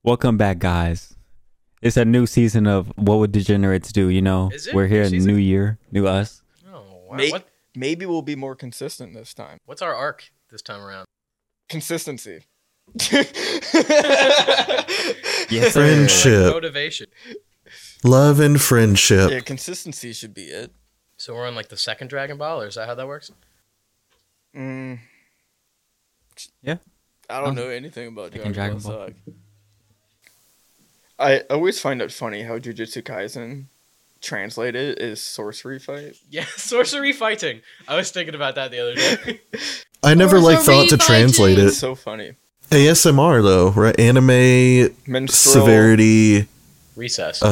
Welcome back, guys. It's a new season of What Would Degenerates Do? You know, Is it? we're here New in season? New Year, new us. Oh, wow. Maybe we'll be more consistent this time. What's our arc this time around? Consistency. Yes, sir. Friendship. Motivation. Love and friendship. Yeah, consistency should be it. So we're on like the second Dragon Ball, or is that how that works? Mm, Yeah. I don't know anything about Taking Dragon Dragon Ball. I always find it funny how Jujutsu Kaisen translated is sorcery fight. Yeah, sorcery fighting. I was thinking about that the other day. I never Or thought to fighting. translate It's it. so funny. ASMR though, right? Anime Menstrual. severity. Recess.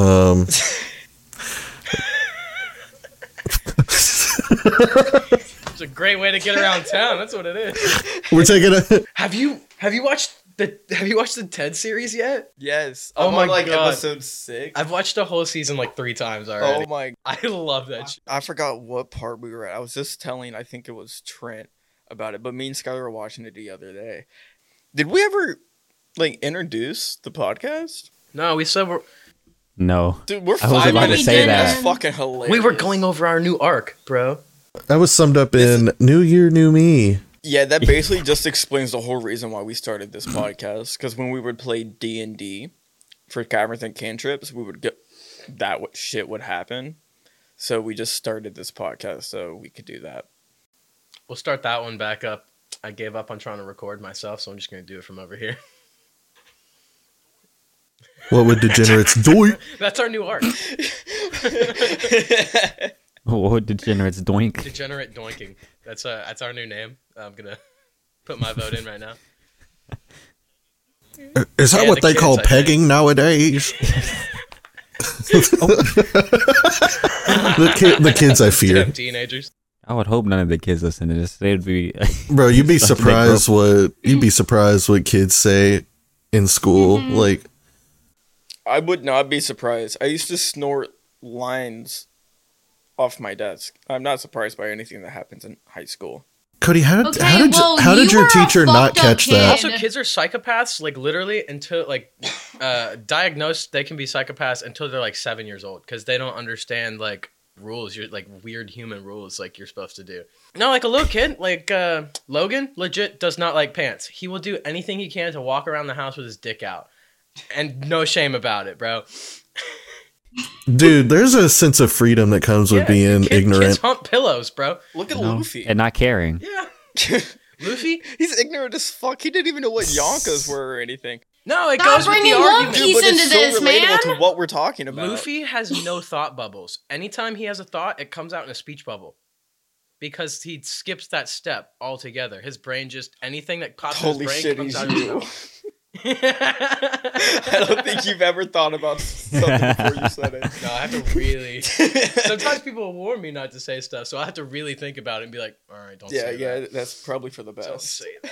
It's a great way to get around town. That's what it is. We're taking a. Have you watched the Ted series yet? Yes. Oh I'm my on, like God. episode 6. I've watched the whole season like 3 times already. Oh my! I love that shit. I forgot what part we were at. I was just telling, I think it was Trent about it, but me and Skylar were watching it the other day. Did we ever introduce the podcast? No, we said No. Dude, we're I was 5 about to minutes say in. that. It's fucking hilarious. we were going over our new arc, bro. That was summed up in New Year, New Me. Yeah, that basically just explains the whole reason why we started this podcast. Because when we would play D&D for Caverns and Cantrips, we would get shit would happen. So we just started this podcast so we could do that. We'll start that one back up. I gave up on trying to record myself, so I'm just going to do it from over here. What would degenerates do? That's our new arc. What would Degenerates doink? Degenerate Doinking. That's our new name. I'm going to put my vote in right now. Is that Yeah, what the they kids, call I think. pegging nowadays? the kids, I fear. Damn teenagers. I would hope none of the kids listen to this. They'd be. Bro, you'd be Such a big surprised what kids say in school. Like, I would not be surprised. I used to snort lines off my desk. I'm not surprised by anything that happens in high school. Cody, how Okay, did well, how did you your were a teacher not fucked up catch kid. that? Also, kids are psychopaths, like literally until diagnosed, they can be psychopaths until they're like 7 years old because they don't understand like rules. You're like weird human rules like you're supposed to do. No, like a little kid, like Logan, legit does not like pants. He will do anything he can to walk around the house with his dick out, and no shame about it, bro. Dude, there's a sense of freedom that comes with being Kids ignorant. hump pillows, bro. Look at you know, Luffy. and not caring. Yeah, Luffy. He's ignorant as fuck. He didn't even know what Yonkers were or anything. No, it Stop goes with the bringing argument. One Piece But into it's this, so relatable man. to what we're talking about. Luffy has no thought bubbles. Anytime he has a thought, it comes out in a speech bubble. Because he skips that step altogether. His brain just, anything that pops Holy in his shit, brain he's comes out you. of his I don't think you've ever thought about something before you said it. No, I have to really... Sometimes people warn me not to say stuff, so I have to really think about it and be like, all right, don't Yeah, say yeah, that. that's probably for the Don't best. say that.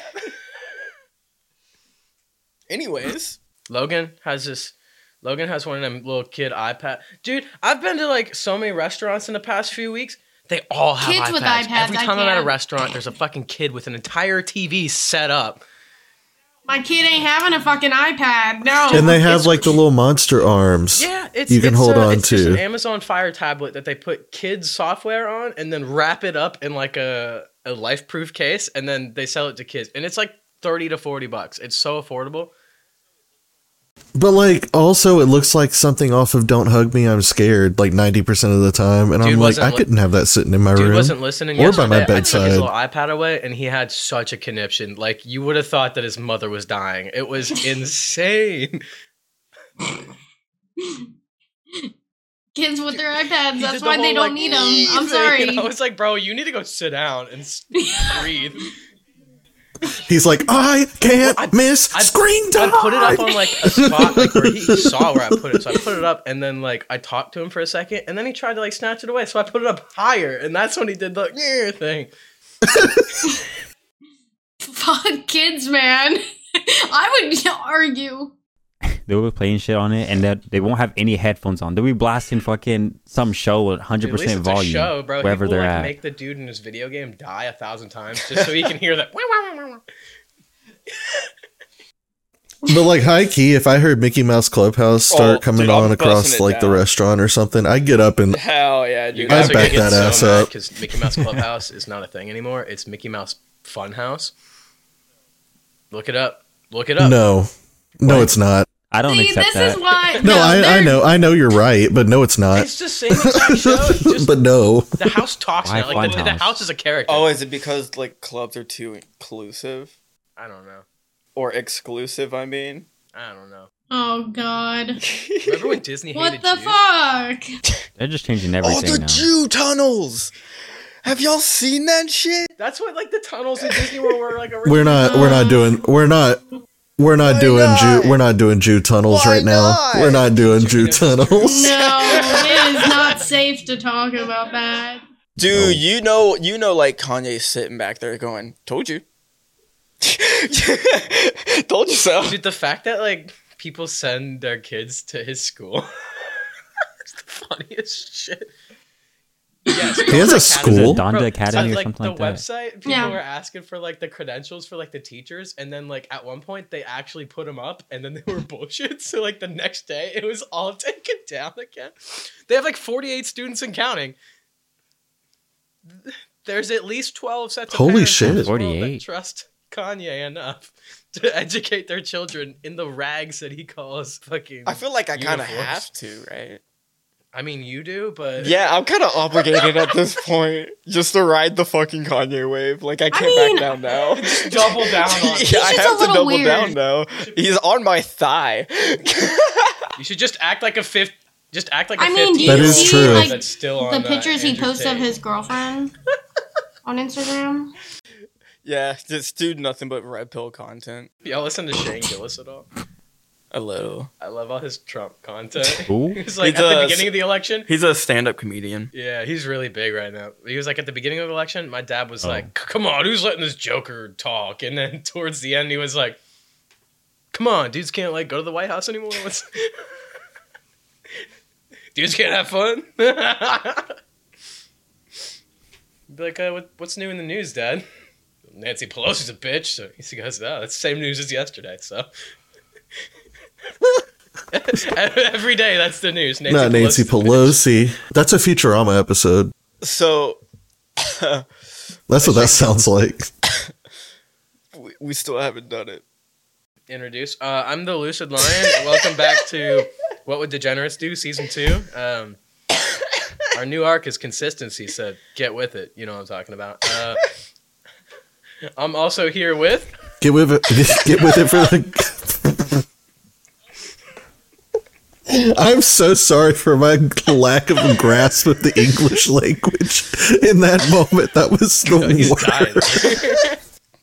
Anyways, Logan has one of them little kid iPad. Dude, I've been to like so many restaurants in the past few weeks. They all have Kids iPads. with iPads, Every I time I'm at a can't. restaurant, there's a fucking kid with an entire TV set up. My kid ain't having a fucking iPad. No. And they have like the little monster arms. Yeah, you can hold on it's just to. an Amazon Fire tablet that they put kids software on and then wrap it up in like a life-proof case and then they sell it to kids. And it's like $30 to $40. It's so affordable. But like, also, it looks like something off of "Don't Hug Me, I'm Scared" like 90% of the time, and Dude I'm like, wasn't I couldn't have that sitting in my Dude room wasn't listening or yesterday. by my I took his bedside. little iPad away and he had such a conniption. Like you would have thought that his mother was dying. It was insane. Kids with their iPads. He That's did the why they whole, don't like, need them. I'm thing, sorry. and I was like, bro, you need to go sit down and breathe. He's like, I can't miss screen time. I put it up on like a spot like where he saw where I put it. So I put it up and then like I talked to him for a second and then he tried to like snatch it away. So I put it up higher and that's when he did the thing. Fuck kids, man. I would argue. They were playing shit on it, and they won't have any headphones on. They'll be blasting fucking some show with 100% At least it's volume a show, bro. wherever He will, they're like, at. make the dude in his video game die 1,000 times just so he can hear that. But like high key, if I heard Mickey Mouse Clubhouse start coming dude, I'm on across busting it like the down. restaurant or something, I'd get up and Hell yeah, You dude. guys I'd are back gonna get that so ass mad up. because Mickey Mouse Clubhouse is not a thing anymore. It's Mickey Mouse Funhouse. Look it up. Look it up. no, it's not. I don't See, accept this that. is why. No, I know you're right, but no, it's not. It's the same exact show. It's just But no, the house talks Why now. Like the Funhouse? house is a character. Oh, is it because like clubs are too inclusive I don't know. or exclusive? I mean, I don't know. Oh God. Remember when Disney hated What the Jews? fuck? They're just changing oh, everything the now. Jew tunnels. Have y'all seen that shit? That's what like the tunnels in Disney World were like. we're not doing Jew tunnels Why right now. not? We're not doing Jew tunnels. No, it is not safe to talk about that. Dude, you know, like Kanye's sitting back there going, "Told you, told you so." Dude, the fact that like people send their kids to his school, it's the funniest shit. Yes, He has a school. Donda Academy or like something the like that. website, people Yeah. were asking for like the credentials for like the teachers, and then like at one point they actually put them up, and then they were bullshit. So like the next day it was all taken down again. They have like 48 students and counting. There's at least 12 sets of Holy parents shit. in this world that 48. trust Kanye enough to educate their children in the rags that he calls fucking. I feel like I kind of uniforms. have to, right? I mean, you do, but Yeah, I'm kind of obligated at this point just to ride the fucking Kanye wave. Like, I can't mean- back down now. double down on. Yeah, I just have a to little double weird. down now. He's on my thigh. You should just act like a fifth. Just act like a I mean, do 15 you That is see true. like that's still the on pictures he Andrew posts of Tate. his girlfriend on Instagram? Yeah, just do nothing but red pill content. Y'all listen to Shane Gillis at all? A little. I love all his Trump content. Who? He's like He at the does. beginning of the election. He's a stand-up comedian. Yeah, he's really big right now. He was like at the beginning of the election. My dad was Oh. like, "Come on, who's letting this Joker talk?" And then towards the end, he was like, "Come on, dudes can't like go to the White House anymore. What's... dudes can't have fun." Be like, what's new in the news, Dad? Nancy Pelosi's a bitch. So he goes, "Oh, that's the same news as yesterday." So every day, that's the news. Not Nancy Pelosi's a bitch. Pelosi. That's a Futurama episode. So, That's what that sounds like. we still haven't done it. Introduce. I'm the Lucid Lion. Welcome back to What Would Degenerates Do, Season 2. Our new arc is consistency, so get with it. You know what I'm talking about. I'm also here with... Get with it. Get with it for the. I'm so sorry for my lack of a grasp of the English language in that moment. That was the He's worst.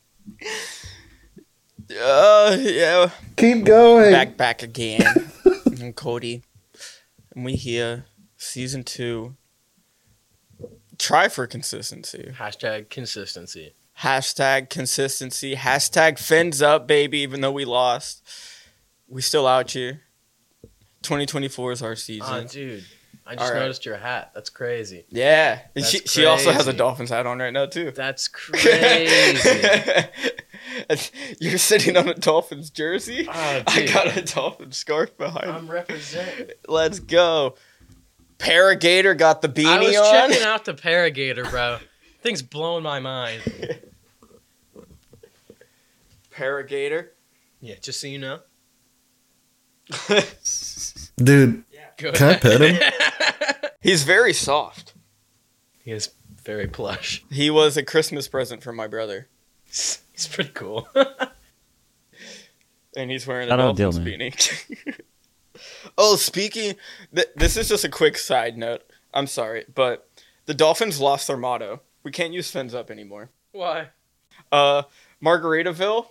dying. Yeah. Keep going. Back again. I'm Cody. And we here, Season 2. Try for consistency. Hashtag consistency. Hashtag consistency. Hashtag fins up, baby, even though we lost. We still out here. 2024 is our season. Oh, dude. I just All right. noticed your hat. That's crazy. Yeah. And That's she also has a crazy. Dolphins hat on right now, too. That's crazy. You're sitting on a Dolphins jersey? Oh, I dude. got a Dolphins scarf behind I'm me. representing. Let's go. Paragator got the beanie I was on. checking out the Paragator, bro. Thing's blowing my mind. Paragator. Yeah, just so you know. Dude, Go can I ahead. pet him? He's very soft. He is very plush. He was a Christmas present for my brother. He's pretty cool. And he's wearing a Shout out Dolphins Dylan. beanie. Oh, speaking... this is just a quick side note. I'm sorry, but the Dolphins lost their motto. We can't use fins up anymore. Why? Margaritaville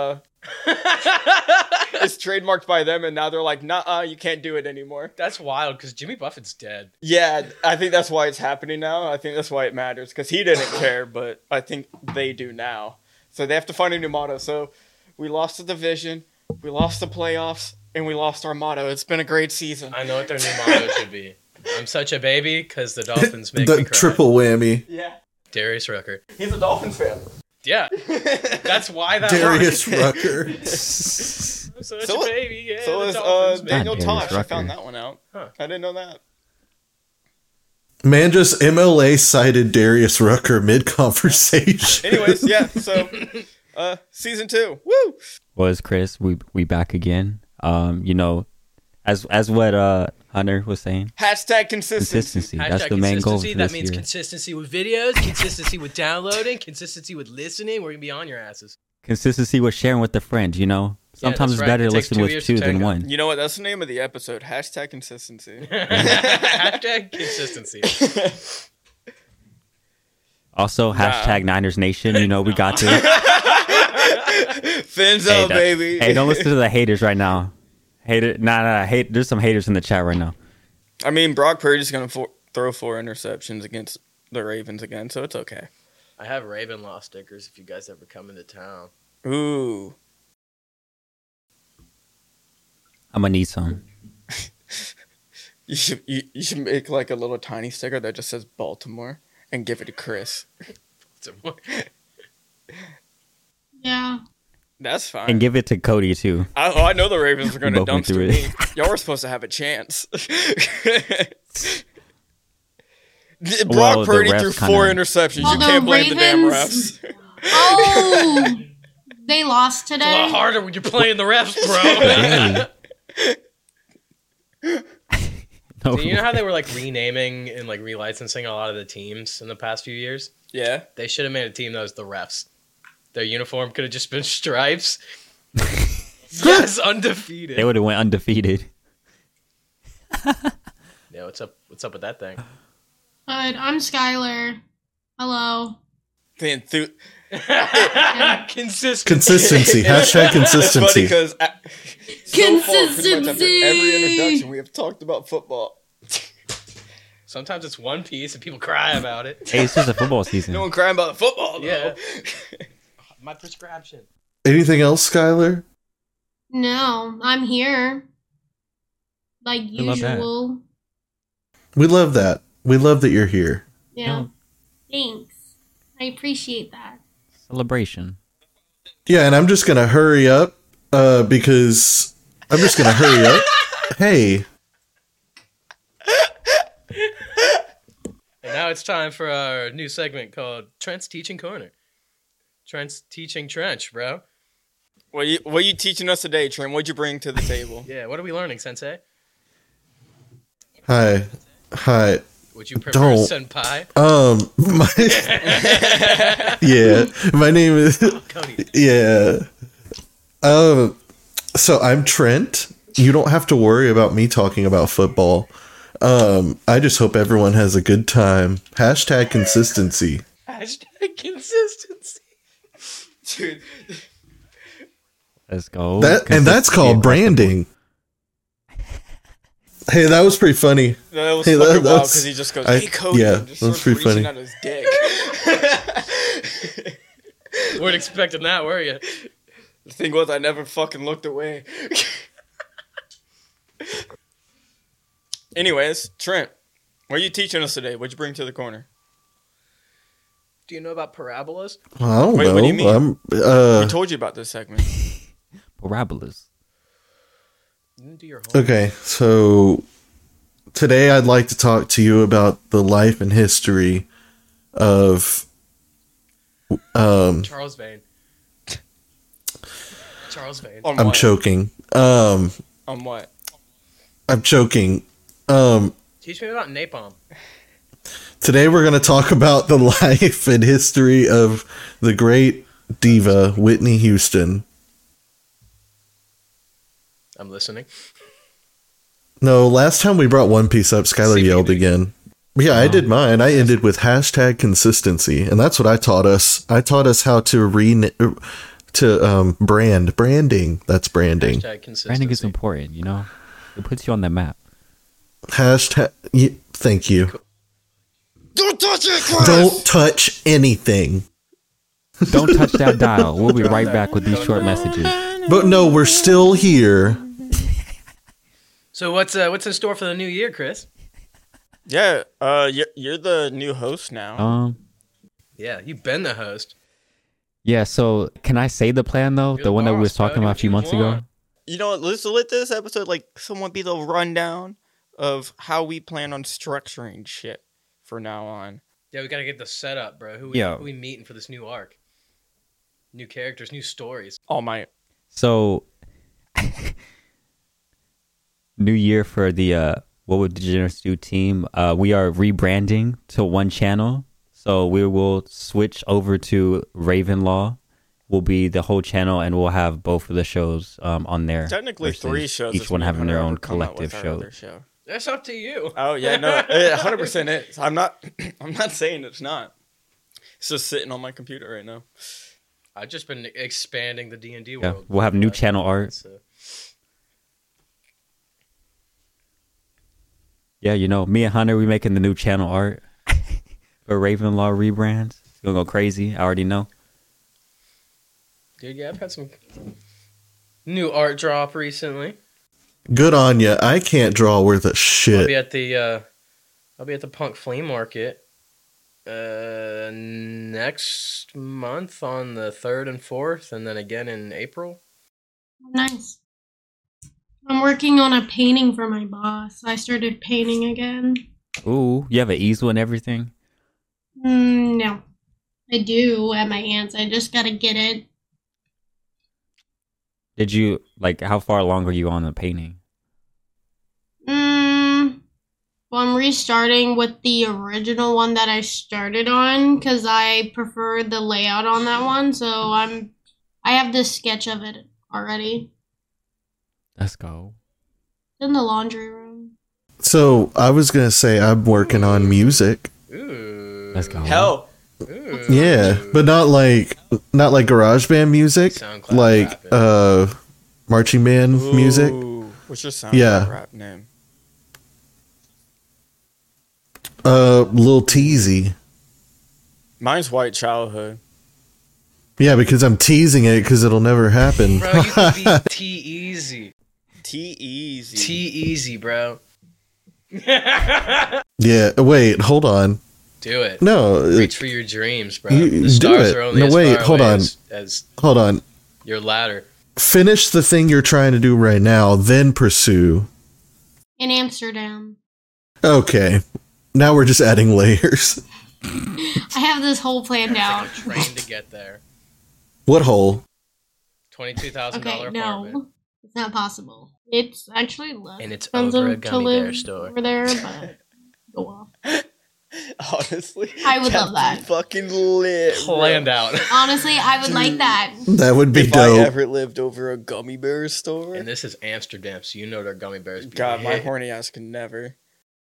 is trademarked by them, and now they're like, nah, you can't do it anymore. That's wild because Jimmy Buffett's dead. Yeah, I think that's why it's happening now. I think that's why it matters, because he didn't care, but I think they do now. So they have to find a new motto. So we lost the division, we lost the playoffs, and we lost our motto. It's been a great season. I know what their new motto should be. I'm such a baby because the Dolphins make me The cry. triple whammy. Yeah, Darius Rucker. he's a Dolphins fan. Yeah, that's why that Darius works. Rucker. Such So- a baby. Yeah, So the is Dolphins, man. Daniel Darius Tosh. I Rucker. found that one out. Huh. I didn't know that. Man, just MLA cited Darius Rucker mid conversation. Anyways, yeah. So, season 2. Woo! Was Chris? We back again. You know, as what Hunter was saying, Hashtag consistency. consistency. That's Hashtag the main goal for consistency. That this means year. consistency with videos, consistency with downloading, consistency with listening. We're gonna be on your asses. Consistency with sharing with a friend. You know, sometimes that's it's better right. to It takes listen 2 with years two to than tango. one. You know what? That's the name of the episode. Hashtag consistency. Hashtag consistency. Also, hashtag Niners Nation. You know, we got this. Fins Hey, up, baby. Hey, don't listen to the haters right now. Hate. There's some haters in the chat right now. I mean, Brock Purdy's going to throw 4 interceptions against the Ravens again, so it's okay. I have Raven Law stickers if you guys ever come into town. Ooh. I'm gonna need some. You should make like a little tiny sticker that just says Baltimore and give it to Chris. Yeah. That's fine. And give it to Cody too. I know the Ravens are going to Both went dumpster through me. it. Y'all were supposed to have a chance. Brock Well, the Purdy refs threw kinda- 4 interceptions. Well, You the can't blame the damn Ravens- refs. Oh, they lost It's a lot today. harder when you're playing the refs, bro. Dang. No, Do you know how they were like renaming and like relicensing a lot of the teams in the past few years? Yeah. They should have made a team that was the refs. Their uniform could have just been stripes. Yes, undefeated. they would have went undefeated. Yeah, what's up? What's up with that thing? But I'm Skylar. Hello. The Consistent. Consistency. Hashtag consistency. because so far, pretty much after every Consistency. introduction, we have talked about football. Sometimes it's One Piece and people cry about it. Hey, it's just a football season. No one crying about the football, though. Yeah. My prescription. Anything else, Skylar? No, I'm here. Like love that. usual. We love that. We love that you're here. Yeah. Thanks. I appreciate that. Celebration. Yeah, and I'm just gonna hurry up because I'm just gonna hurry up. Hey, And now it's time for our new segment called Trent's Teaching Corner. Trent's teaching Trench, bro. What you teaching us today, Trent? What'd you bring to the table? Yeah, what are we learning, Sensei? hi. Would you prefer Don't. senpai? Yeah, my name is Cody. yeah. So I'm Trent. You don't have to worry about me talking about football. I just hope everyone has a good time. Hashtag consistency. Hashtag consistency. Dude, Let's go. And that's called branding. Hey, that was pretty funny. that was Hey, fucking wild that's- because he just goes, I- "Hey, Cody," yeah, and just that's starts pretty reaching funny. out his dick. Weren't expecting that, were you? The thing was, I never fucking looked away. Anyways, Trent, what are you teaching us today? What'd you bring to the corner? Do you know about parabolas? Well, I don't Wait, know. what do you mean? I'm, I told you about this segment. Parabolas. You didn't do your homework. okay, so today I'd like to talk to you about the life and history of Charles Vane. Charles Vane. On I'm what? choking. On what? I'm choking. Teach me about napalm. Today we're going to talk about the life and history of the great diva Whitney Houston. I'm listening. No, last time we brought One Piece up, Skylar See, yelled we did. again. Yeah, I did mine. I ended with hashtag consistency, and that's what I taught us. I taught us how to branding. That's branding. Hashtag consistency. Branding is important, you know? It puts you on the map. Hashtag. Thank you. Don't touch it, Chris! Don't touch anything. Don't touch that dial. We'll be right back with these short messages. But no, we're still here. So what's in store for the new year, Chris? Yeah, you're the new host now. Yeah, you've been the host. Yeah, so can I say the plan though? You're The one that we the was boss, bro. talking about a few Do what months you ago? want. You know what? Let's let this episode like somewhat be the rundown of how we plan on structuring shit for now on. Yeah, we gotta get the setup, bro. Who we meeting for this new arc? New characters, new stories. All my So, new year for the What Would Degenerates Do team. We are rebranding to one channel. So we will switch over to Ravenlaw. Will be the whole channel, and we'll have both of the shows on there. technically versus 3 shows. Each if one me and having their Hunter own ever come out collective with our show. other show. That's up to you. Oh yeah, no, it 100% is. I'm not. I'm not saying it's not. It's just sitting on my computer right now. I've just been expanding the D&D Yeah, world. we'll have new channel art. So. Yeah, you know, me and Hunter, we making the new channel art for Ravenlaw rebrands. It's gonna go crazy. I already know. Dude, yeah, I've had some new art drop recently. Good on ya. I can't draw worth a I'll shit. be at the Punk Flea Market next month on the 3rd and 4th, and then again in April. Nice. I'm working on a painting for my boss. I started painting again. Ooh, you have an easel and everything. No. I do at my aunt's. I just gotta get it. Did you how far along are you on the painting? Well, I'm restarting with the original one that I started on because I prefer the layout on that one. So I have this sketch of it already. Let's go. It's in the laundry room. So I was gonna say I'm working on music. Ooh. Let's go. Hell, Ooh. Yeah, but not like GarageBand music, SoundCloud like rapping. marching band music. Ooh, what's your sound rap name? Lil Teasy. Mine's White Childhood. Yeah, because I'm teasing it because it'll never happen. Bro, you could be T-Easy. T-Easy. T-Easy, bro. Yeah, wait, hold on. Do it. No, Reach for your dreams, bro. You- The do stars it. are only No, as wait, far hold away on. as hold on. your ladder. Finish the thing you're trying to do right now, then pursue. In Amsterdam. Okay, now we're just adding layers. I have this whole planned out. Train to get there. What hole? $22,000 Okay, apartment. no. It's not possible. It's actually less And it's expensive over a to gummy live bear store. over there, but go off. Honestly, I would that'd love that. be fucking lit. bro. Planned out. Honestly, I would like that. That would be If dope. I ever lived over a gummy bear store, And this is Amsterdam, so you know their gummy bears. Be God, my hit. horny ass can never.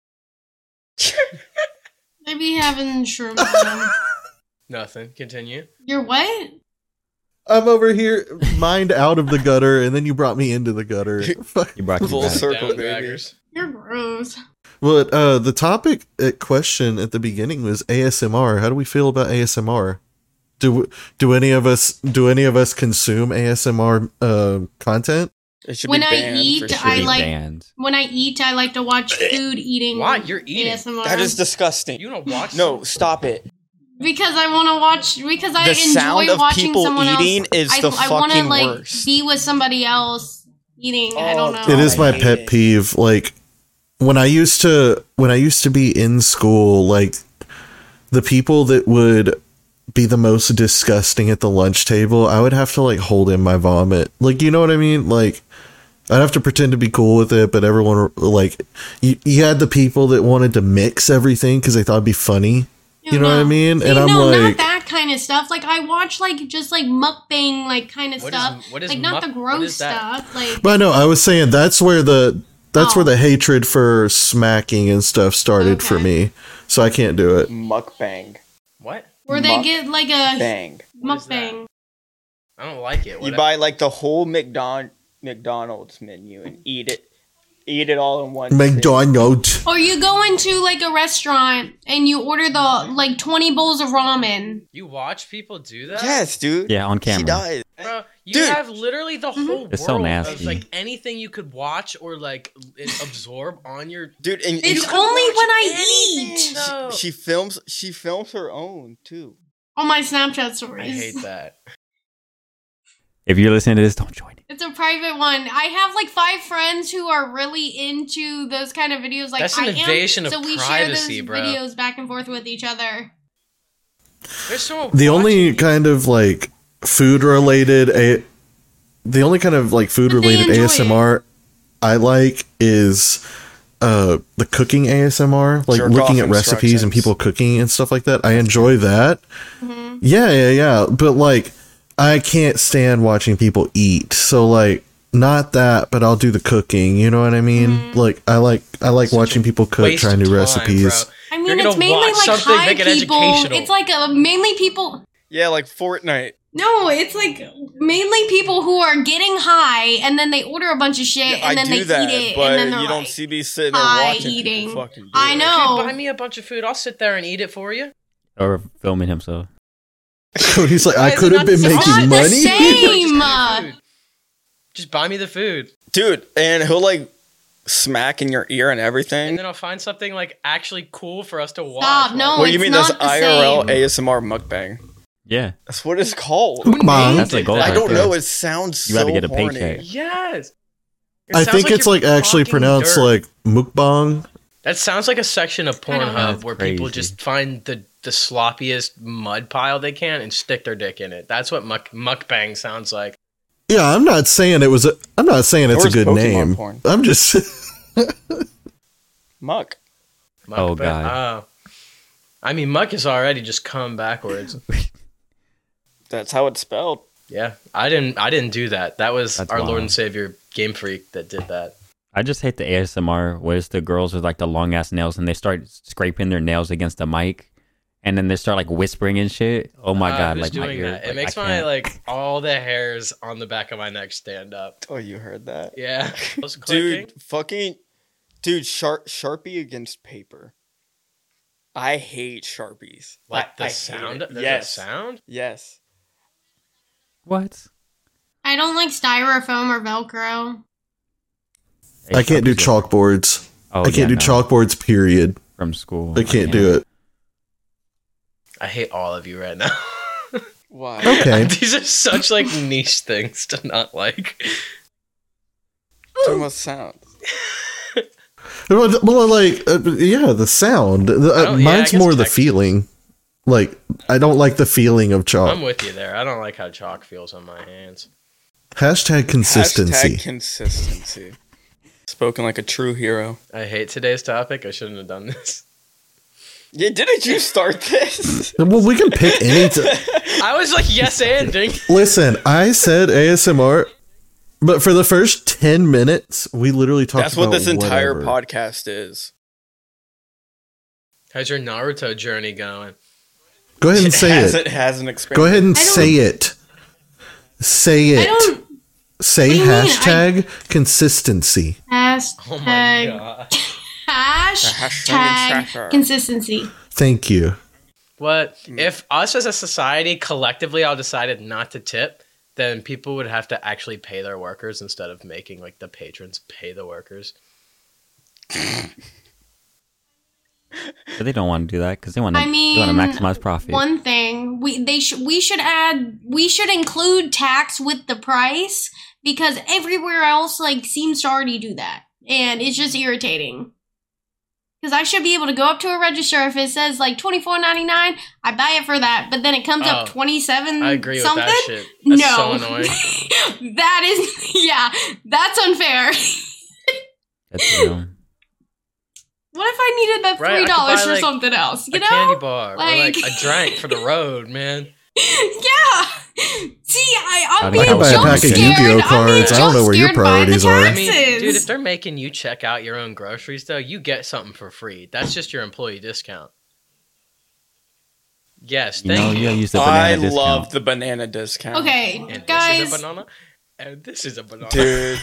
Maybe having shrooms on them. Nothing. Continue. You're what? I'm over here, mind out of the gutter, and then you brought me into the gutter. Fuck. You brought me Full back. circle, Down baby. draggers. You're gross. But the topic question at the beginning was ASMR. How do we feel about ASMR? Do any of us consume ASMR content? It should When be I banned eat, for Should sure. I be like- banned. When I eat, I like to watch food eating. Why? You're eating. ASMR. That is disgusting. You don't watch. No, stop it. Because I want to watch. Because I The sound enjoy of watching people someone eating else. is the I want to fucking like worst. be with somebody else eating. I don't know. Oh, It is my I hate pet it. peeve. Like when I used to be in school, like the people that would be the most disgusting at the lunch table, I would have to like hold in my vomit. Like, you know what I mean? Like I'd have to pretend to be cool with it, but everyone like you had the people that wanted to mix everything because they thought it'd be funny. You know what I mean? See, And I'm no, like, not that kind of stuff. Like I watch like just like mukbang like kind of What is- stuff. what is like not the what gross is that? stuff. Like but no, I was saying that's where the Oh. hatred for smacking and stuff started for Okay. me. So I can't do it. Mukbang. What? where they get like a Bang. What is that? mukbang. I don't like it. You buy like the whole McDonald's menu and eat it all in one. sitting. McDonald's. Or you go into like a restaurant and you order the like 20 bowls of ramen. You watch people do that? Yes, dude. Yeah, on She camera. dies. Bro, you Dude. have literally the whole It's world so of nasty. like anything you could watch or like absorb on your. Dude, and It's you- only watch when I anything, eat. though. she films her own too. On my Snapchat I stories. hate that. If you're listening to this, don't join it. It's a private one. I have like 5 friends who are really into those kind of videos. Like That's an invasion of so we privacy, share those bro. videos back and forth with each other. There's someone The only watching. kind of like food related the only kind of like food related enjoy ASMR I like is the cooking ASMR, like Jerk looking off at recipes and instructions. people cooking and stuff like that. I enjoy that. Yeah. But like I can't stand watching people eat. So like not that, but I'll do the cooking, you know what I mean? Like I like watching people cook, Waste try of new time, recipes. bro. I You're mean, gonna it's mainly watch like something, high make it people. educational. It's like mainly people. Yeah, like Fortnite. No, it's like mainly people who are getting high and then they order a bunch of shit I and then do they that, eat it but and then they're you don't like, see me sitting there "Hi, watching eating." people fucking do I it. know. Dude, buy me a bunch of food. I'll sit there and eat it for you. Or filming himself. He's like, Why I is it could have not been the It's making not the money. same. Just buy me the food, Dude, and he'll like smack in your ear and and everything. then I'll find something like actually cool for us to watch. Stop, no. What do you it's mean that's not the IRL same. ASMR mukbang? Yeah. That's what it's called. Mukbang. That's the goal. I right don't there. know. It sounds You so gotta get a horny. paycheck. Yes. It I sounds think it's you're like actually talking pronounced dirt. like mukbang. That sounds like a section of I don't know. Pornhub That's where people crazy. just find the sloppiest mud pile they can and stick their dick in it. That's what mukbang sounds like. Yeah, I'm not saying it was. I'm not saying it's Or a good Pokemon name. porn. I'm just. Muck. Oh, Mukbang. God. Oh. I mean, muck is already just come backwards. That's how it's spelled. Yeah, I didn't do that. That was That's our Lord wild. and Savior Game Freak that did that. I just hate the ASMR where it's the girls with like the long ass nails and they start scraping their nails against the mic and then they start like whispering and shit. Oh my God. Who's Like my doing ear. that? It like, makes I my can't. like all the hairs on the back of my neck stand up. Oh, you heard that? Yeah, I was clicking. Dude, Sharpie against paper. I hate Sharpies. Like the I hate sound. it. There's Yes. a sound. Yes. What? I don't like styrofoam or Velcro. I can't do chalkboards. Oh, I can't do no. chalkboards. Period. From school. I can't do it. I hate all of you right now. Why? Okay. These are such like niche things to not like. Talking about sound. Well, like, yeah, the sound. yeah, I Mine's guess more the tech- feeling. Like, I don't like the feeling of chalk. I'm with you there. I don't like how chalk feels on my hands. Hashtag consistency. Hashtag consistency. Spoken like a true hero. I hate today's topic. I shouldn't have done this. Yeah, didn't you start this? Well, we can pick any. I was like yes anding. Listen, I said ASMR, but for the first 10 minutes, we literally talked That's about what this entire whatever. podcast is. How's your Naruto journey going? Go ahead and say it. Hasn't expanded. Go ahead and I don't- say it. Say I it. don't. Say What do you mean? hashtag consistency. Oh my Hashtag. god. Hashtag consistency. Thank you. What if us as a society collectively all decided not to tip? Then people would have to actually pay their workers instead of making like the patrons pay the workers. But they don't want to do that because they want to. I mean, they want to maximize profit. One thing we should include tax with the price because everywhere else like seems to already do that, and it's just irritating. Because I should be able to go up to a register if it says like $24.99, I buy it for that, but then it comes up Oh, $27 I agree with something. that shit. That's No. so annoying. That is, yeah, that's unfair. That's real. What if I needed that Right, I $3 could buy, for like, something else? You a know? candy bar or like Like- a drink for the road, man. Yeah. See, I'm I'd being like to buy a jump pack of scared. Yu-Gi-Oh I'm being cards. I don't know where your jump scared by the priorities are. I mean, taxes. dude, if they're making you check out your own groceries, though, you get something for free. That's just your employee discount. Yes, You know, thank you you. gotta use the banana I discount. love the banana discount. Okay, And this is guys, a banana. And this is a banana. Dude.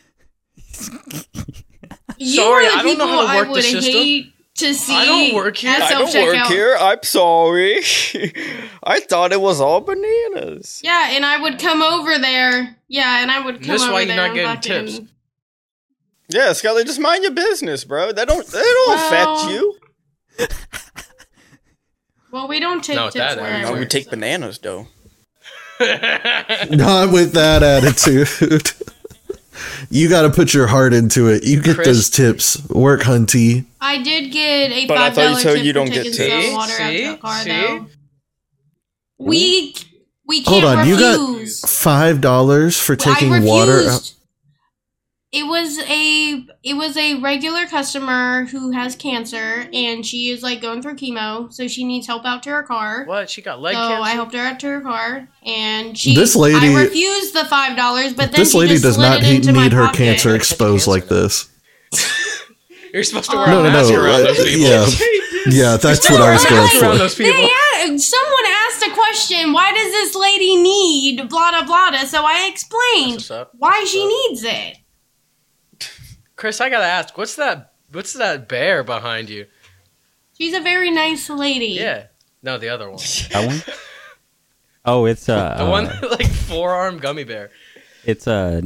you Sorry, are the I don't know people how to I work the would system. hate to see I don't work here. at I don't work self-checkout. here. I'm sorry. I thought it was all bananas. Yeah, and I would come over there. Yeah, and I would come This over why you're there not and getting fucking- tips. Yeah, Skylar, just mind your business, bro. They don't Well- affect you. Well, we don't take No, tips that where I No, we work. take bananas though. Not with that attitude. You got to put your heart into it. You get Chris- those tips. Work, Hunty. I did get a But I $5 thought you said tip you for don't get taking tips. soda water out to a car, See? though. We Hold can't on, you got refuse. $5 for taking I water out. refused. It was a regular customer who has cancer, and she is like going through chemo, so she needs help out to her car. What? She got leg So cancer? I helped her out to her car, and she. This lady- I refused the $5, but then This she lady just does slid not it into my need her pocket. cancer Catch exposed cancer like now. this. You're supposed to wear No, a no, mask no. around those people. Yeah, that's what I was No, going like, around for. those people. Someone asked a question. Why does this lady need blah blah blah? So I explained What's up? why she needs it. Chris, I gotta ask, what's that bear behind you? She's a very nice lady. Yeah. No, the other one. That one? Oh, it's The one like forearm gummy bear. it's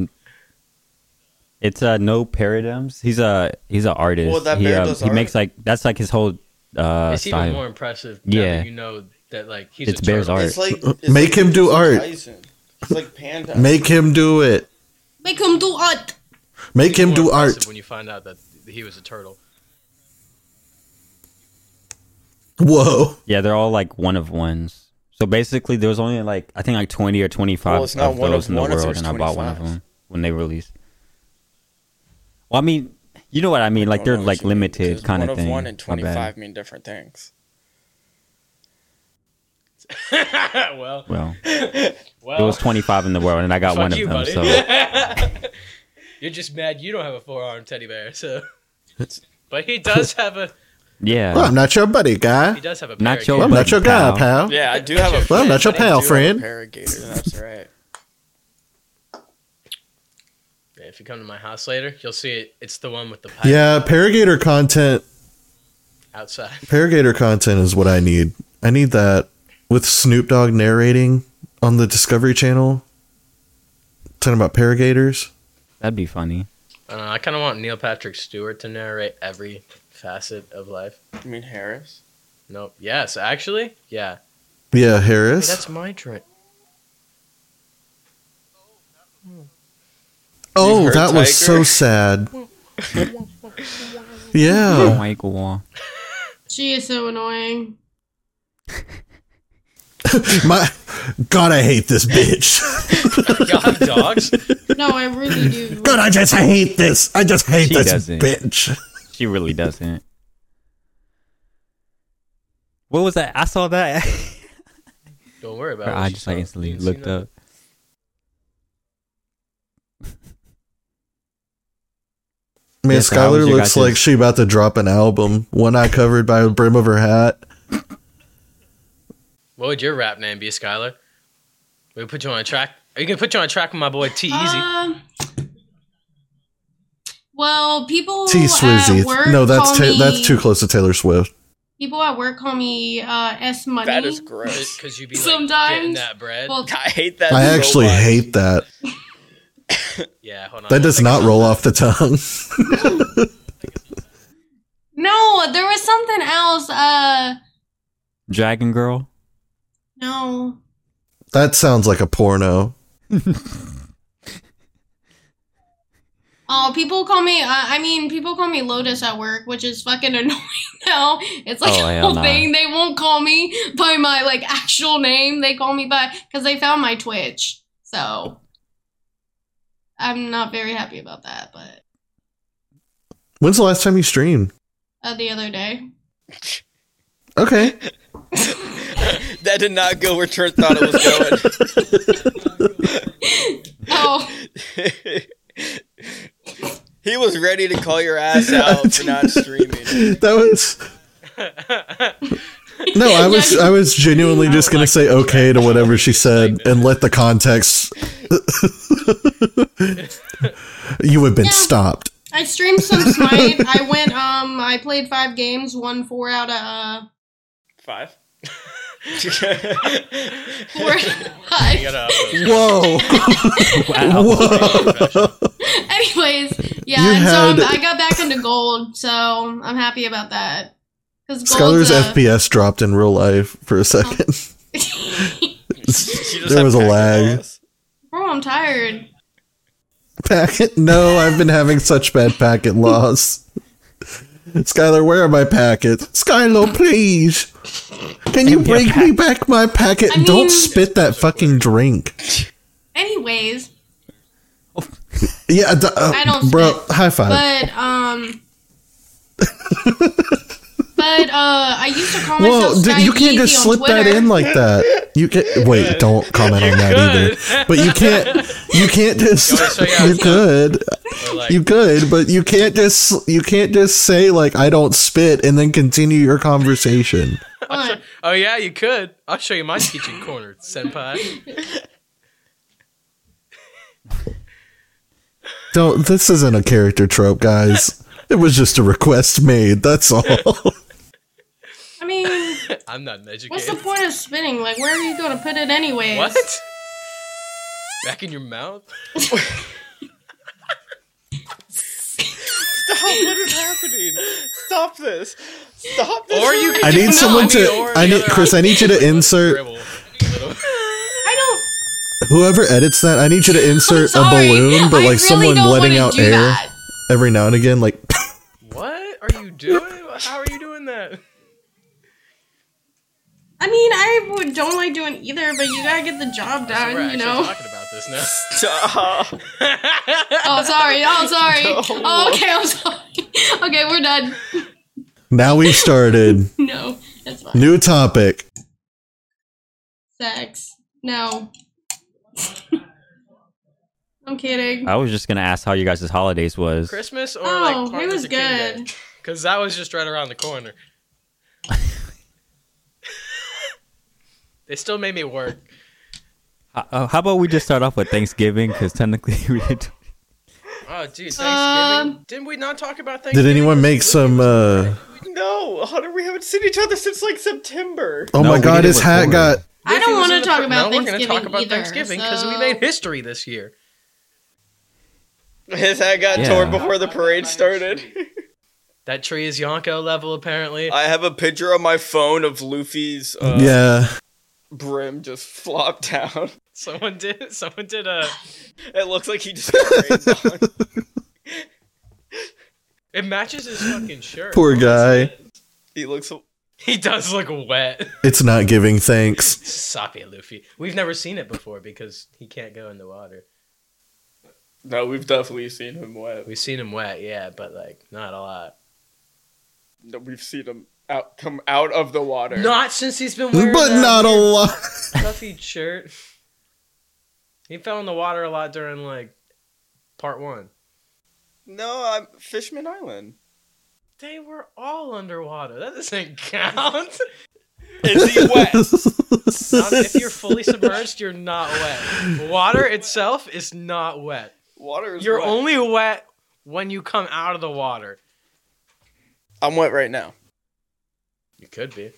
no paradigms. He's a artist. Well, that bear does he art. makes like that's like his whole It's style. even more impressive now Yeah. that you know that like he's It's a Bear's turtle. art. It's like Make him do Jujutsu art. Kaisen. It's like Panda. Make him do it. Make him do art. Make him More do impressive art. when you find out that he was a turtle. Whoa. Yeah, they're all like one of ones. So basically, there was only like I think like 20 or 25 Well, it's not of one those of in the one if world, there's and I bought one of 25. them when they released. Well, I mean, you know what I mean? Like I they're don't know like what you mean, limited 'cause kind of one thing. of one and My bad. 25 mean different things. well, Well, well. there was 25 in the world, and I got fuck one of you, them. buddy. So You're just mad you don't have a four-armed teddy bear, so. But he does have a. yeah, Well, I'm not your buddy, guy. He does have a. Not parakeet. your Well, I'm not your guy, Pal. pal. Yeah, I do have a. Well, I'm not your I pal, do have a friend. Paragator, that's right. Yeah, if you come to my house later, you'll see it. It's the one with the pipe Yeah, Paragator content. outside. Paragator content is what I need. I need that with Snoop Dogg narrating on the Discovery Channel. Talking about Paragators. that'd be funny. I kind of want Neil Patrick Stewart to narrate every facet of life. You mean Harris? Nope. Yes, actually, yeah. Yeah, Hey, Harris. that's my drink. Oh, You heard that was so Tiger? sad. Oh Yeah. my god. She is so annoying. My God, I hate this bitch. Y'all have dogs? No, I really do. God, I just hate this. I just hate She this doesn't. bitch. She really doesn't. What was that? I saw that. Don't worry about it. I just like instantly looked up. Man, Yes, how was Skylar your looks guys' like she about to drop an album. One eye covered by the brim of her hat. What would your rap name be, Skylar? We put you on a track. Are you gonna put you on a track with my boy T Easy? Well, people T at Swizzy. work No, that's call me, that's too close to Taylor Swift. People at work call me S Money. That is gross. Because you be like Sometimes. getting that bread. Well, I hate that. I so actually much. hate that. Yeah, hold on. That does not roll off the tongue. no, there was something else. Dragon Girl. No. That sounds like a porno. Oh, people call me. People call me Lotus at work, which is fucking annoying now. It's like Oh, a hell whole nah. thing. They won't call me by my like actual name. They call me by because they found my Twitch. So I'm not very happy about that. But When's the last time you streamed? the other day. Okay. That did not go where Trent thought it was Oh, going. He was ready to call your ass out for not streaming. That was No, I was genuinely just gonna say okay to whatever she said and let the context you have been Yeah. stopped. I streamed some Smite. I played 5 games, won 4 out of 5? 4 out of You 5. gotta Whoa. Whoa. Anyways, yeah, You and had- so I got back into gold, so I'm happy about that. Because Skylar's FPS dropped in real life for a second. She just There had was a packet lag. loss. Bro, I'm tired. Packet? No, I've been having such bad packet loss. Skylar, where are my packets? Skylar, please. Can you bring me back my packet? I mean- Don't spit that fucking drink. Anyways, Yeah, I don't bro. spit. High five. But I used to call myself Well, Sky you can't Yeezy just on slip that Twitter. in like that. You can wait. Don't comment on that either. But you can't. You can't just. You wanna show you how You it's could. Or like, You could, but you can't just. You can't just say like I don't spit and then continue your conversation. What? oh yeah, you could. I'll show you my teaching corner, senpai. Don't. This isn't a character trope, guys. It was just a request made. That's all. I mean, I'm not an educator. what's the point of spitting? Like, where are you going to put it anyways? What? Back in your mouth? Stop! What is happening? Stop this! Stop this! Or you could I need no, someone to. or I the need other Chris. I need you to option. insert. Dribble. I don't. Whoever edits that, I need you to insert a sorry. balloon, but I like really someone don't letting wanna out do air that. every now and again. Like, What are you doing? How are you doing that? I mean, I don't like doing either, but you gotta get the job We're done, you actually know? talking about this now. Stop! Oh, sorry. Oh, sorry. No. Oh, okay, I'm sorry. Okay, we're done. now we've started. No, that's fine. New topic. Sex. No. I'm kidding. I was just gonna ask how you guys' holidays was. Christmas or Oh, like it Martin was Luther King good. Day? Because that was just right around the corner. They still made me work. How about we just start off with Thanksgiving? Because technically we did. Oh, dude, Thanksgiving. Didn't we not talk about Did Thanksgiving? anyone make some? No, Hunter, we haven't seen each other since like September. Oh No, my we God, didn't his hat record. got. I don't Luffy was want in to the talk pro- about No, we're Thanksgiving gonna talk about either, Thanksgiving because so- we made history this year. His hat got Yeah. torn before the parade started. That tree is Yonko level, apparently. I have a picture on my phone of Luffy's Yeah. brim just flopped down. Someone did a. It looks like he just got rained on. It matches his fucking shirt. Poor guy. He looks. He does look wet. It's not giving thanks. Stop it, Luffy. We've never seen it before because he can't go in the water. No, we've definitely seen him wet. We've seen him wet, yeah, but like not a lot. No, we've seen him come out of the water. Not since he's been wearing But that not a weird lot. puffy shirt. He fell in the water a lot during like part 1. No, I'm Fishman Island. They were all underwater. That doesn't count. Is he wet? Not if you're fully submerged, you're not wet. Water itself is not wet. Water is You're wet. only wet when you come out of the water. I'm wet right now. You could be.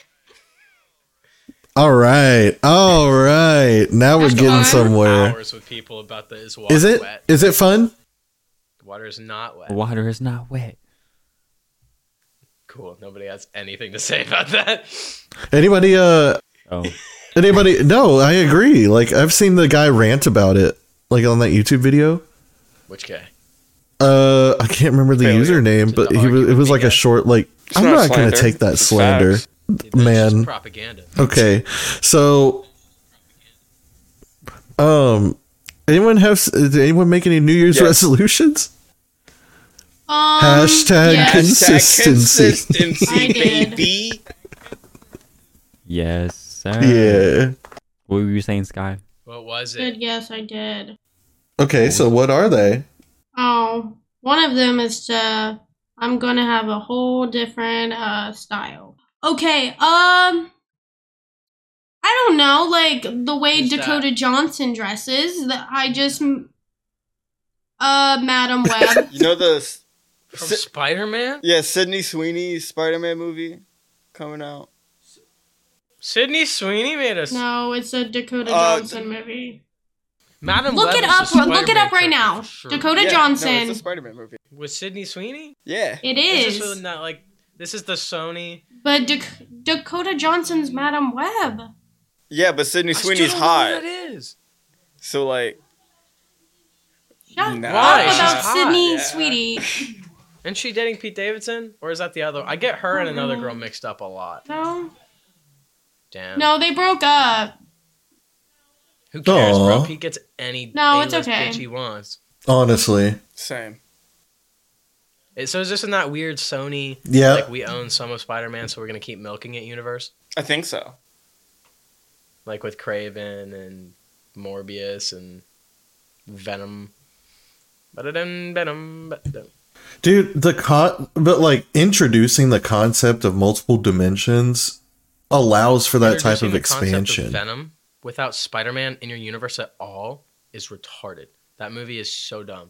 All right. Now we're That's getting fine. somewhere. Hours with people about the is water Is it? wet. Is it fun? Water is not wet. Water is not wet. Cool. Nobody has anything to say about that. Anybody? Oh, Anybody? No, I agree. Like I've seen the guy rant about it, like on that YouTube video. Which guy? I can't remember the Failure. username, but To he was. argue It was with like me, a guy. short. Like It's I'm not not gonna slander. take that It's slander, facts. That's man. just propaganda. Okay, so did anyone make any New Year's Yes. resolutions? Hashtag yes. consistency. I did. baby. yes, sir. Yeah. What were you saying, Sky? What was it? Good guess, I did. Okay, so what are they? Oh, one of them is I'm gonna have a whole different style. Okay, I don't know, like the way Who's Dakota Johnson dresses. I just Madam Web. You know the From Spider-Man? Sydney Sweeney Spider-Man movie coming out. Sydney Sweeney made us. No, it's a Dakota Uh, Johnson movie. Madam Look Web it is up. a Spider-Man Look it up right character now. for sure. Dakota Yeah, Johnson. No, it's a Spider-Man movie. With Sydney Sweeney? Yeah. It Is is. this not like this is the Sony? But Dakota Johnson's Madam Web. Yeah, but Sydney I still Sweeney's don't know who hot. that is. So like, Shut Nah. up Why? about She's hot. Sydney Yeah. Sweetie. Isn't she dating Pete Davidson? Or is that the other? I get her and another girl mixed up a lot. No, Damn. no, they broke up. Who cares, bro? Aw. Pete gets any No, it's A-list okay. bitch he wants. Honestly. same. So is this in that weird Sony, Yeah. like we own some of Spider-Man, so we're going to keep milking it universe? I think so. Like with Craven and Morbius and Venom. Venom. Dude, but like introducing the concept of multiple dimensions allows for that type Introducing of the concept expansion. of Venom without Spider-Man in your universe at all is retarded. That movie is so dumb.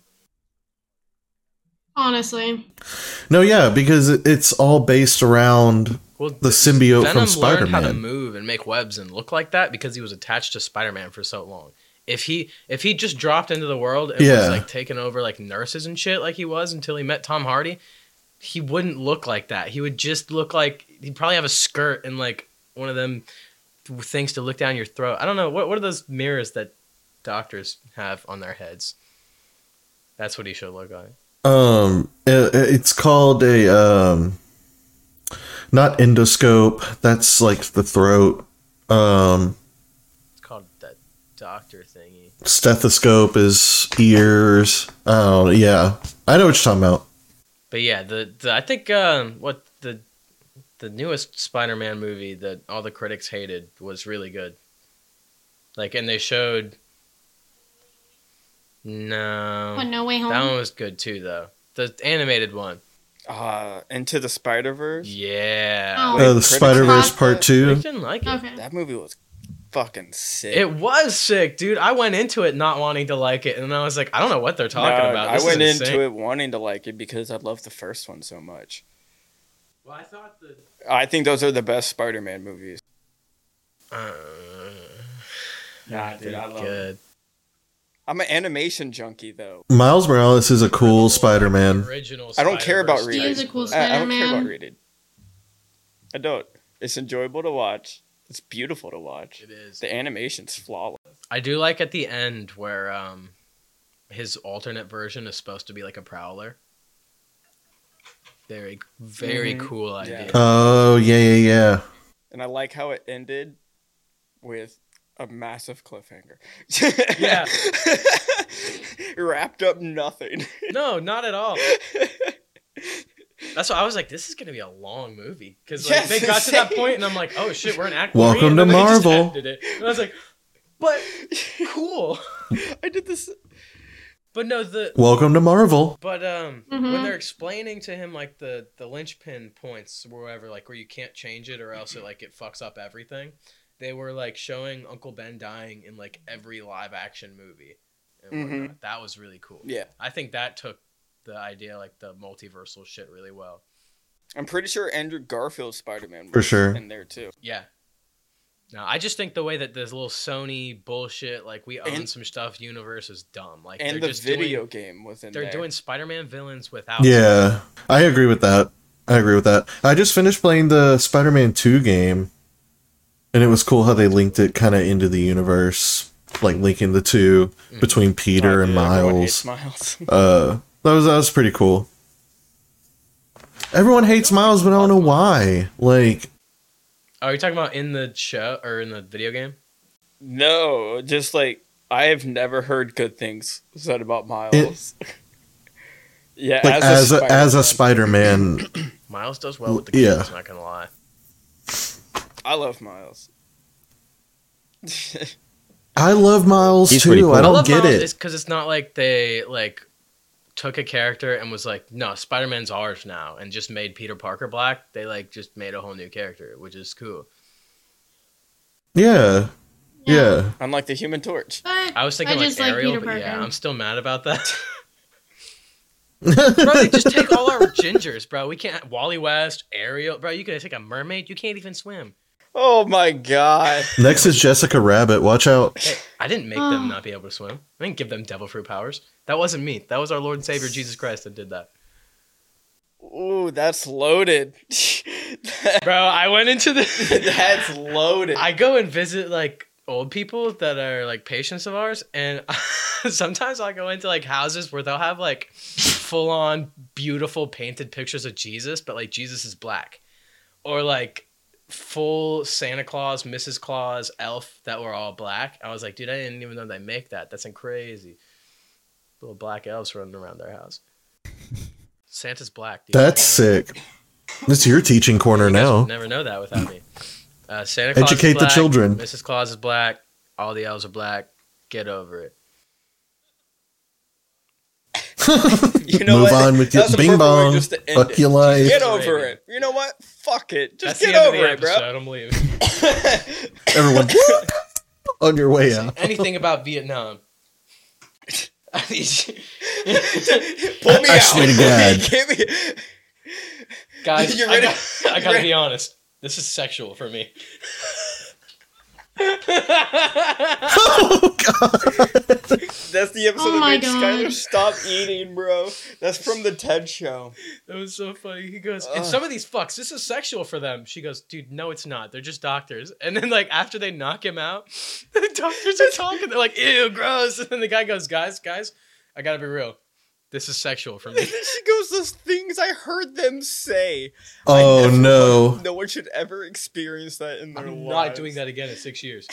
Honestly, No, yeah, because it's all based around Well, the symbiote Venom from learned how to Spider-Man. move and make webs and look like that because he was attached to Spider-Man for so long. If he just dropped into the world and was Yeah. like taking over like nurses and shit like he was until he met Tom Hardy, he wouldn't look like that. He would just look like he'd probably have a skirt and like one of them things to look down your throat. I don't know what are those mirrors that doctors have on their heads. That's what he should look like. It's called a not endoscope. That's like the throat. It's called that doctor thingy. Stethoscope is ears. Oh yeah, I know what you're talking about. But yeah, the I think what the newest Spider-Man movie that all the critics hated was really good. Like, and they showed. No, but No Way Home. that one was good too, though. The animated one. Into the Spider-Verse. Yeah, Oh. Wait, The critics Spider-Verse liked Part that? 2. Critics didn't like it. Okay. That movie was fucking sick. It was sick, dude. I went into it not wanting to like it, and I was like, I don't know what they're talking No, about. I This went is into insane. it wanting to like it because I love the first one so much. Well, I thought that. I think those are the best Spider-Man movies. Yeah, dude, I love good. I'm an animation junkie though. Miles Morales is a cool Spider-Man. Original I don't care about Spider-Verse reading. He is a cool I don't care Spider-Man. about reading. I don't. It's enjoyable to watch. It's beautiful to watch. It is. The animation's flawless. I do like at the end where his alternate version is supposed to be like a prowler. Very, very Mhm. cool Yeah. idea. Oh yeah. And I like how it ended with a massive cliffhanger. Yeah. Wrapped up nothing. No, not at all. That's why I was like, this is gonna be a long movie because like Yes, they got to that same. point and I'm like, oh shit, we're in Act Welcome 3, and to then they just Marvel. ended it. And I was like, but cool. I did this. But no, the Welcome to Marvel. But when Mhm. they're explaining to him like the linchpin points or wherever, like where you can't change it or else it fucks up everything, they were like showing Uncle Ben dying in like every live action movie and whatnot. That was really cool. Yeah. I think that took the idea like the multiversal shit really well. I'm pretty sure Andrew Garfield's Spider-Man was For sure. in there too. Yeah. No, I just think the way that this little Sony bullshit, like we own And- some stuff universe is dumb. Like And they're the just video game was in they're there. doing Spider-Man villains without Yeah, I agree with that. I just finished playing the Spider-Man 2 game, and it was cool how they linked it kind of into the universe, like linking the two between Peter and Everyone hates Miles. Miles. That was pretty cool. Everyone hates Miles, but I don't know why. Like, Oh, are you talking about in the show or in the video game? No, just like I have never heard good things said about Miles. Yeah, like as a Spider-Man, Miles does well with the Yeah. kids, not gonna lie. I love Miles. I love Miles He's too. pretty cool. I I don't get it. because it's not like they like took a character and was like, no, Spider-Man's ours now, and just made Peter Parker black. They like just made a whole new character, which is cool. Yeah. Yeah. Unlike the Human Torch. But I was thinking just like Ariel, Peter but yeah, Parker. I'm still mad about that. Bro, they just take all our gingers, bro. We can't. Wally West, Ariel, bro. You could take a mermaid. You can't even swim. Oh my god. Next is Jessica Rabbit. Watch out. Hey, I didn't make them not be able to swim. I didn't give them devil fruit powers. That wasn't me. That was our Lord and Savior Jesus Christ that did that. Ooh, that's loaded. Bro, I went into the. That's loaded. I go and visit like old people that are like patients of ours, and sometimes I'll go into like houses where they'll have like full on beautiful painted pictures of Jesus, but like Jesus is black, or like full Santa Claus, Mrs. Claus, Elf that were all black. I was like, dude, I didn't even know they make that. That's crazy. Little black elves running around their house. Santa's black, dude. That's sick. It's your teaching corner You guys now. would never know that without me. Santa Claus Educate is the black, children. Mrs. Claus is black. All the elves are black. Get over it. You know Move what? on with your That's a bing perfect way bong. just to end Fuck it. your life. Get over it. You know what? Fuck it. Just That's get the end over of the it, bro. episode. I'm leaving. Everyone on your way out. Anything about Vietnam? I need you- Pull me I out. swear to God. Give me- Guys, You're ready? I gotta be honest. This is sexual for me. Oh god. That's the episode Oh that my made God. Skylar stop eating, bro. That's from the TED show. That was so funny. He goes, and some of these fucks, this is sexual for them. She goes, dude, no, it's not. They're just doctors. And then, like, after they knock him out, the doctors are talking. They're like, ew, gross. And then the guy goes, guys, I gotta be real. This is sexual for me. She goes, those things I heard them say. Oh no. No one should ever experience that in their I'm lives. not doing that again in 6 years.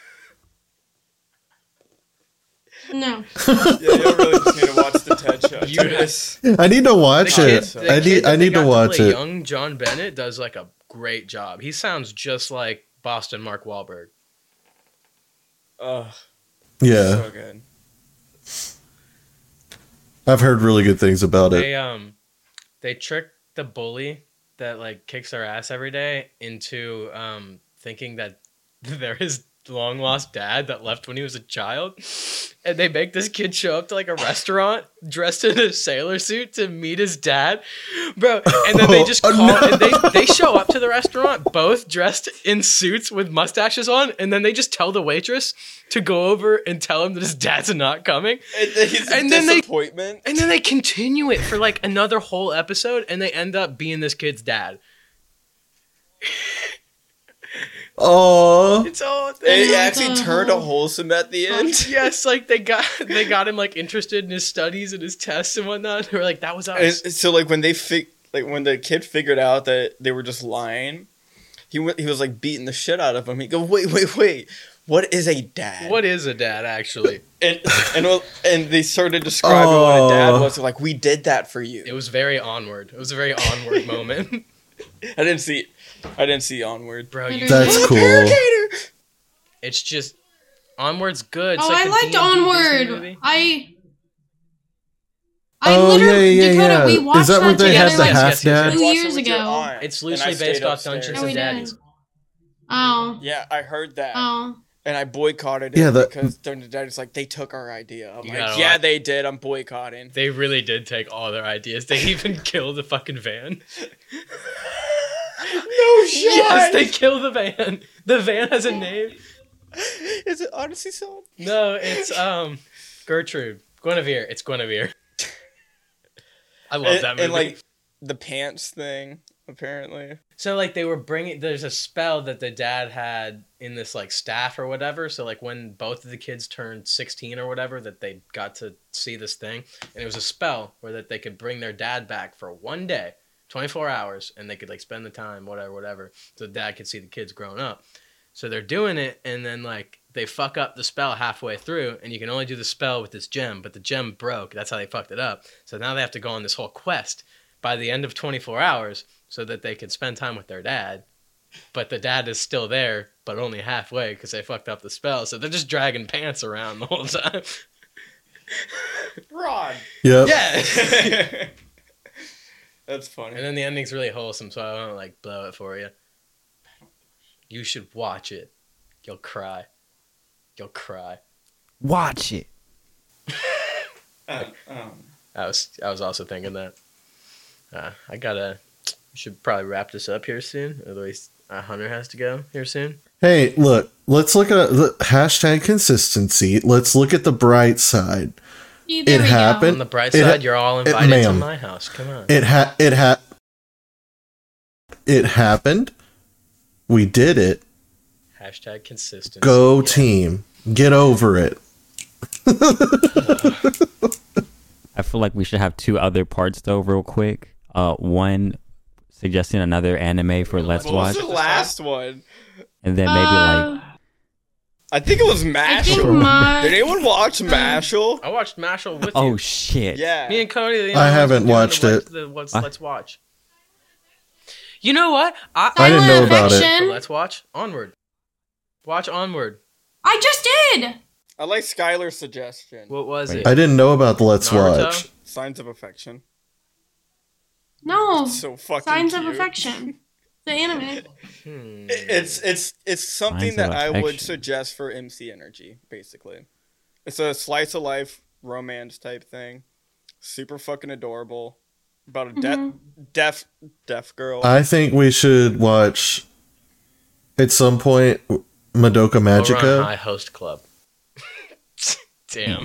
No. Yeah, you really just need to watch the TED show. You- Yes. I need to watch The it. kid I that they need to got watch play it. Young John Bennett does like a great job. He sounds just like Boston Mark Wahlberg. Oh, Yeah. so good. I've heard really good things about it. They trick the bully that like kicks their ass every day into thinking that they're his long lost dad that left when he was a child, and they make this kid show up to like a restaurant dressed in a sailor suit to meet his dad, bro. And then they just Oh, call no. and they show up to the restaurant both dressed in suits with mustaches on, and then they just tell the waitress to go over and tell him that his dad's not coming. And then he's a And then they- disappointment. And then they continue it for like another whole episode, and they end up being this kid's dad. Oh. It's all It Oh, actually the turned whole- wholesome at the end. yes, like they got him like interested in his studies and his tests and whatnot. They were like, that was And us. so like when when the kid figured out that they were just lying, he was like beating the shit out of him. He go, wait, what is a dad? What is a dad actually? And they started describing what a dad Oh. was. They're like, we did that for you. It was very onward. It was a very onward moment, I didn't see Onward. bro. You, That's I'm a cool. paracader! it's just Onward's good. It's Oh, like I the liked D&D Disney Onward. movie. I Oh, literally, yeah, Dakota, we yeah. watched Is that where that they together have the like half dad? 2 Watch it years with your ago. aunt, It's and loosely I based stayed off upstairs. Dungeons Oh, we and did. Daddies. Oh, Yeah, I heard that. oh. And I boycotted it Yeah, because Dungeons and Daddies like, they took our idea. I'm You like, gotta yeah, watch- they did. I'm boycotting. They really did take all their ideas. They even killed the fucking van. No shot! Yes, they kill the van. The van has a name. Is it Odyssey song? No, it's Gertrude. Guinevere. It's Guinevere. I love that movie. And like the pants thing, apparently. so like they were bringing. There's a spell that the dad had in this like staff or whatever. So like when both of the kids turned 16 or whatever, that they got to see this thing, and it was a spell where that they could bring their dad back for one day, 24 hours, and they could like spend the time, whatever. So the dad could see the kids growing up. So they're doing it, and then like they fuck up the spell halfway through, and you can only do the spell with this gem, but the gem broke. That's how they fucked it up. So now they have to go on this whole quest by the end of 24 hours so that they can spend time with their dad. But the dad is still there, but only halfway because they fucked up the spell. So they're just dragging pants around the whole time. Rod. Yep. Yeah. That's funny. And then the ending's really wholesome, so I won't like blow it for you. You should watch it. You'll cry. You'll cry. Watch it. I was also thinking that. We should probably wrap this up here soon. Otherwise, Hunter has to go here soon. Hey, look, let's look at the hashtag consistency. Let's look at the bright side. See, there It we go. happened. On the bright It- side, you're all invited to ma'am. my house. Come on. It It happened. We did it. Hashtag consistent. Go team. Get over it. I feel like we should have 2 other parts though, real quick. One suggesting another anime for Let's What was Watch, the last one? and then maybe like I think it was I think Mashal. Did anyone watch Mashal? I watched Mashal with you. oh shit, Yeah. Me and Cody. I haven't watched it. Let's watch. You know what? I didn't know Silent about it. Affection. Let's watch Onward. Watch Onward. I just did. I like Skylar's suggestion. What was Wait. it? I didn't know about the Let's Naruto? Watch. Signs of Affection. No. So fucking Signs of cute. Affection. The anime. It's something Signs that of I would Affection. suggest for MC Energy, basically. It's a slice of life romance type thing. Super fucking adorable. About a deaf girl. I think we should watch at some point Madoka Oran Magica. High Host Club. Damn.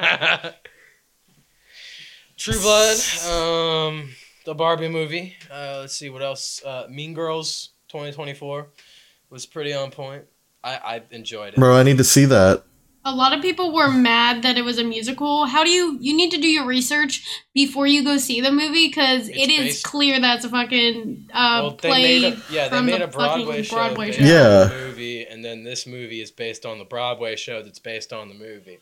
True Blood. The Barbie movie. Let's see what else. Mean Girls 2024 was pretty on point. I enjoyed it. Bro, I need to see that. A lot of people were mad that it was a musical. How do you need to do your research before you go see the movie? Because it is based- clear that's a fucking Well, play they from made the a Broadway fucking show Broadway based show. Yeah. on the movie, and then this movie is based on the Broadway show that's based on the movie.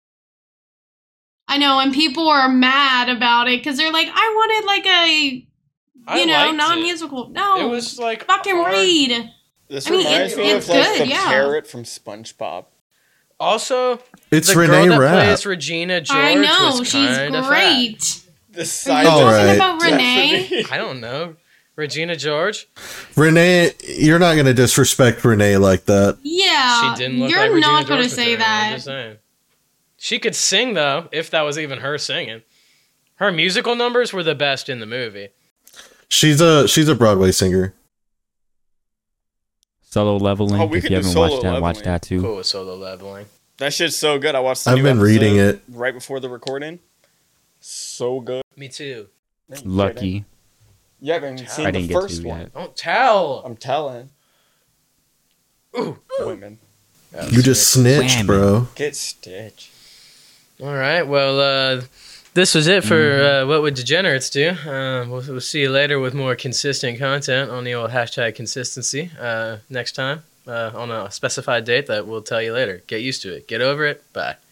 I know, and people are mad about it because they're like, I wanted like a I liked it. non-musical. No, It was like fucking hard. read. This I mean, reminds me it's of like good, the yeah. parrot from SpongeBob. Also, It's the girl Renee that Rapp. plays Regina George I know, was she's kinda great. The Are size you All talking right. about Renee? fat. I don't know. Regina George? Renee, you're not going to disrespect Renee like that. Yeah, She didn't look you're like Regina not George going to say material, I'm that. just saying. She could sing, though, if that was even her singing. Her musical numbers were the best in the movie. She's a Broadway singer. Solo Leveling. Oh, we if could you do haven't Solo watched that, watch Leveling. that too. Cool with solo leveling. That shit's so good. I watched the I've new been reading episode it. right before the recording. So good. Me too. Lucky. You haven't even seen I the didn't get first to one. yet. Don't tell. I'm telling. Ooh. Women. You just snitched, Whammy. bro. Get Stitch. All right. Well, this was it for What Would Degenerates Do. We'll see you later with more consistent content on the old hashtag consistency next time on a specified date that we'll tell you later. Get used to it. Get over it. Bye.